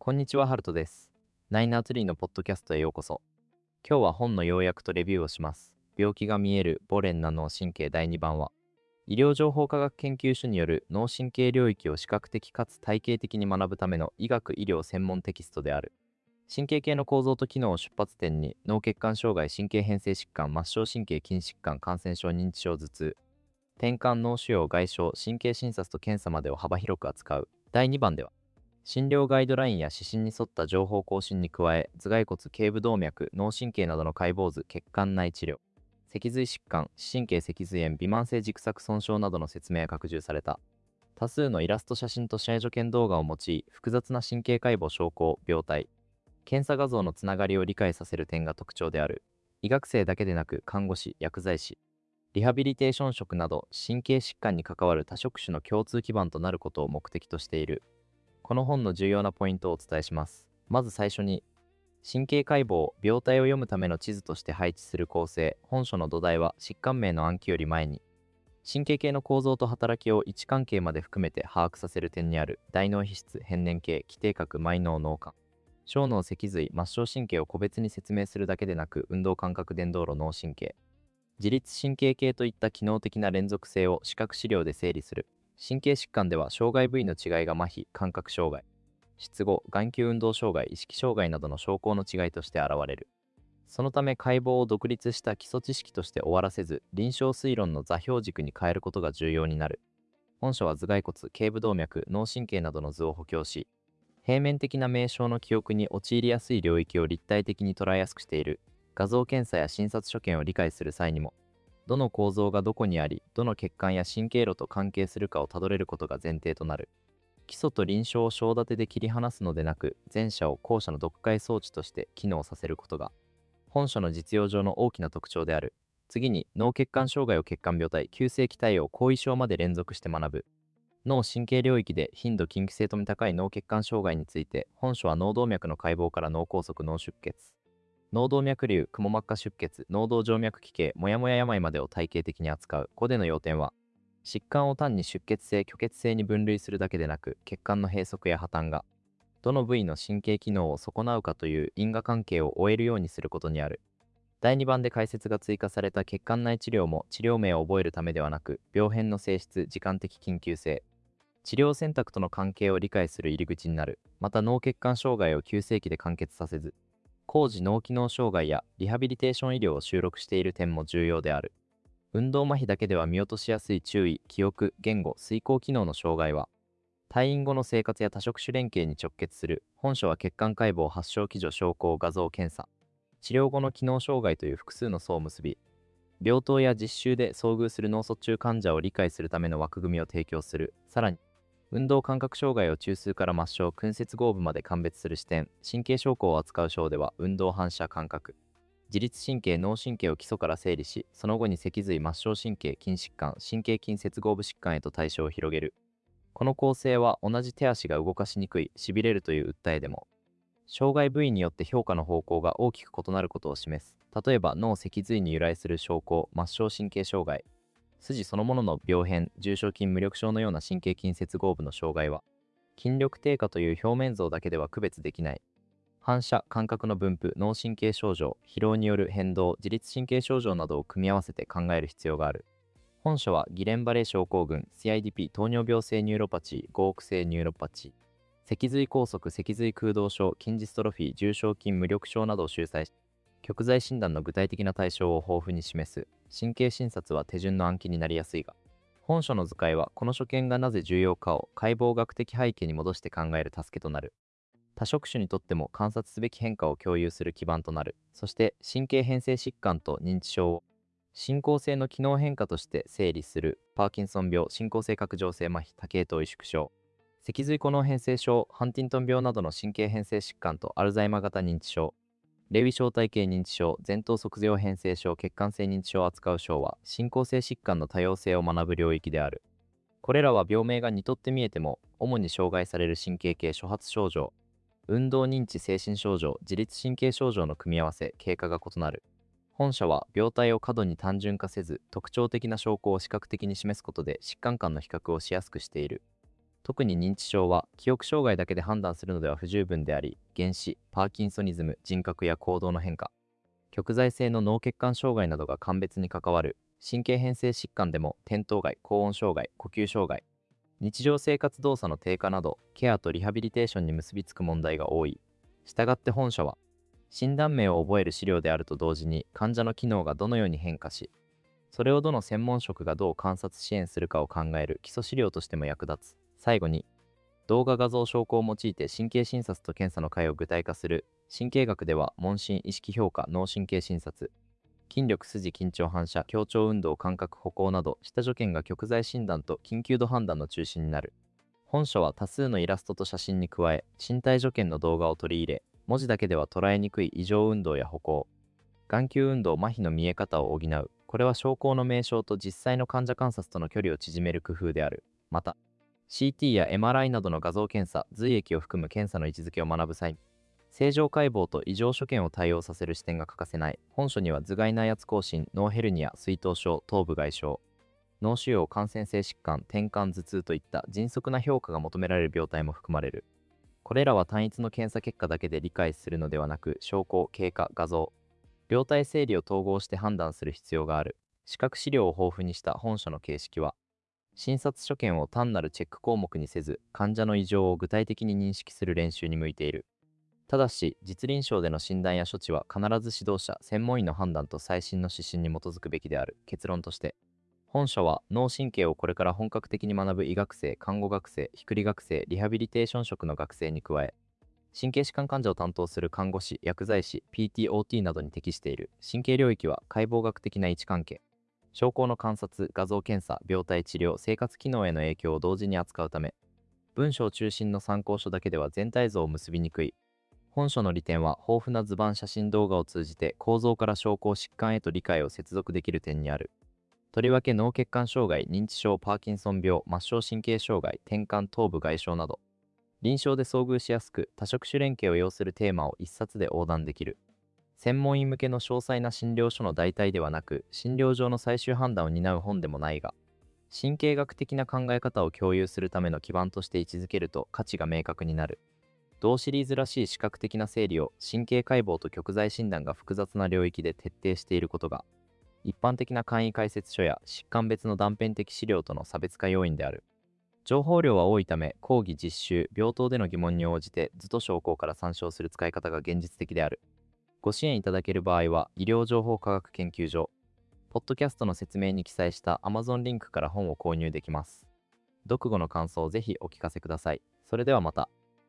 こんにちは、ハルトです。ナイナーツリーのポッドキャストへようこそ。今日は本の要約とレビューをします。病気が見えるボレンな脳神経第2番は、医療情報科学研究所による脳神経領域を視覚的かつ体系的に学ぶための医学医療専門テキストである。神経系の構造と機能を出発点に脳血管障害、神経変性疾患、末梢神経筋疾患、感染症、認知症、頭痛、転換、脳腫瘍、外傷、神経診察と検査までを幅広く扱う。第2番では、診療ガイドラインや指針に沿った情報更新に加え、頭蓋骨、頸部動脈、脳神経などの解剖図、血管内治療、脊髄疾患、神経脊髄炎、微慢性軸索損傷などの説明が拡充された。多数のイラスト、写真と試合助見動画を用い、複雑な神経解剖、証拠、病態、検査画像のつながりを理解させる点が特徴である。医学生だけでなく、看護師、薬剤師、リハビリテーション職など神経疾患に関わる多職種の共通基盤となることを目的としている。この本の重要なポイントをお伝えします。まず最初に、神経解剖、病態を読むための地図として配置する構成。本書の土台は疾患名の暗記より前に、神経系の構造と働きを位置関係まで含めて把握させる点にある。大脳皮質、変年系、基底核、埋脳、脳幹、小脳脊髄、末梢神経を個別に説明するだけでなく、運動感覚伝導路、脳神経、自律神経系といった機能的な連続性を視覚資料で整理する。神経疾患では障害部位の違いが麻痺、感覚障害、失語、眼球運動障害、意識障害などの症候の違いとして現れる。そのため解剖を独立した基礎知識として終わらせず、臨床推論の座標軸に変えることが重要になる。本書は頭蓋骨、頸部動脈、脳神経などの図を補強し、平面的な名称の記憶に陥りやすい領域を立体的に捉えやすくしている。画像検査や診察所見を理解する際にも、どの構造がどこにあり、どの血管や神経路と関係するかをたどれることが前提となる。基礎と臨床を章立てで切り離すのでなく、前者を後者の読解装置として機能させることが、本書の実用上の大きな特徴である。次に、脳血管障害を血管病態、急性期対応、後遺症まで連続して学ぶ。脳神経領域で頻度、緊急性とも高い脳血管障害について、本書は脳動脈の解剖から脳梗塞、脳出血、脳動脈瘤、くも膜下出血、脳動静脈奇形、もやもや病までを体系的に扱う。ここでの要点は、疾患を単に出血性、虚血性に分類するだけでなく、血管の閉塞や破綻が、どの部位の神経機能を損なうかという因果関係を終えるようにすることにある。第2番で解説が追加された血管内治療も治療名を覚えるためではなく、病変の性質、時間的緊急性、治療選択との関係を理解する入り口になる。また脳血管障害を急性期で完結させず、高次脳機能障害やリハビリテーション医療を収録している点も重要である。運動麻痺だけでは見落としやすい注意、記憶、言語、遂行機能の障害は、退院後の生活や多職種連携に直結する。本書は血管解剖、発症基準、証拠、画像検査、治療後の機能障害という複数の層を結び、病棟や実習で遭遇する脳卒中患者を理解するための枠組みを提供する。さらに、運動感覚障害を中枢から末梢、君節合部まで鑑別する視点、神経症候を扱う章では、運動反射感覚、自律神経、脳神経を基礎から整理し、その後に脊髄、末梢神経、筋疾患、神経筋接合部疾患へと対象を広げる。この構成は同じ手足が動かしにくい、しびれるという訴えでも、障害部位によって評価の方向が大きく異なることを示す。例えば、脳脊髄に由来する症候、末梢神経障害、筋そのものの病変、重症筋無力症のような神経筋接合部の障害は、筋力低下という表面像だけでは区別できない。反射、感覚の分布、脳神経症状、疲労による変動、自律神経症状などを組み合わせて考える必要がある。本書はギレン・バレー症候群、CIDP、糖尿病性ニューロパチー、合区性ニューロパチー、脊髄梗塞、脊髄空洞症、筋ジストロフィー、重症筋無力症などを集載し、極材診断の具体的な対象を豊富に示す。神経診察は手順の暗記になりやすいが、本書の図解はこの所見がなぜ重要かを解剖学的背景に戻して考える助けとなる。多職種にとっても観察すべき変化を共有する基盤となる。そして神経変性疾患と認知症を進行性の機能変化として整理する。パーキンソン病、進行性拡張性麻痺、多系統萎縮症、脊髄古脳変性症、ハンティントン病などの神経変性疾患とアルザイマー型認知症、レウィ小体系認知症、前頭側葉変性症、血管性認知症を扱う章は、進行性疾患の多様性を学ぶ領域である。これらは病名が似とって見えても、主に障害される神経系初発症状、運動認知精神症状、自律神経症状の組み合わせ、経過が異なる。本書は病態を過度に単純化せず、特徴的な証拠を視覚的に示すことで疾患間の比較をしやすくしている。 特に認知症は記憶障害だけで判断するのでは不十分であり、幻視、パーキンソニズム、人格や行動の変化、極在性の脳血管障害などが鑑別に関わる。神経変性疾患でも転倒害、高温障害、呼吸障害、日常生活動作の低下などケアとリハビリテーションに結びつく問題が多い。したがって本書は診断名を覚える資料であると同時に、患者の機能がどのように変化し、それをどの専門職がどう観察支援するかを考える基礎資料としても役立つ。最後に、動画画像証拠を用いて神経診察と検査の解を具体化する。神経学では問診、意識評価、脳神経診察、筋力、筋緊張反射、協調運動、感覚、歩行など下助検が極在診断と緊急度判断の中心になる。本書は多数のイラストと写真に加え、身体助検の動画を取り入れ、文字だけでは捉えにくい異常運動や歩行、眼球運動、麻痺の見え方を補う。これは症候の名称と実際の患者観察との距離を縮める工夫である。また、CT や MRI などの画像検査、髄液を含む検査の位置づけを学ぶ際、正常解剖と異常所見を対応させる視点が欠かせない。本書には頭蓋内圧亢進、脳ヘルニア、水頭症、頭部外傷、脳腫瘍、感染性疾患、転換、頭痛といった迅速な評価が求められる病態も含まれる。これらは単一の検査結果だけで理解するのではなく、証拠、経過、画像、病態整理を統合して判断する必要がある。視覚資料を豊富にした本書の形式は、診察所見を単なるチェック項目にせず、患者の異常を具体的に認識する練習に向いている。ただし、実臨床での診断や処置は必ず指導者、専門医の判断と最新の指針に基づくべきである。結論として、本書は脳神経をこれから本格的に学ぶ医学生、看護学生、育理学生、リハビリテーション職の学生に加え、神経疾患患者を担当する看護師、薬剤師、PTOT などに適している。神経領域は解剖学的な位置関係、症候の観察、画像検査、病態治療、生活機能への影響を同時に扱うため、文章中心の参考書だけでは全体像を結びにくい。本書の利点は豊富な図版、写真、動画を通じて構造から症候、疾患へと理解を接続できる点にある。とりわけ脳血管障害、認知症、パーキンソン病、末梢神経障害、転換、頭部外傷など、臨床で遭遇しやすく多職種連携を要するテーマを一冊で横断できる。専門医向けの詳細な診療所の代替ではなく、診療上の最終判断を担う本でもないが、神経学的な考え方を共有するための基盤として位置づけると価値が明確になる。同シリーズらしい視覚的な整理を神経解剖と極在診断が複雑な領域で徹底していることが、一般的な簡易解説書や疾患別の断片的資料との差別化要因である。情報量は多いため、講義実習、病棟での疑問に応じて図と証拠から参照する使い方が現実的である。ご支援いただける場合は、医療情報科学研究所、ポッドキャストの説明に記載した Amazon リンクから本を購入できます。読後の感想をぜひお聞かせください。それではまた。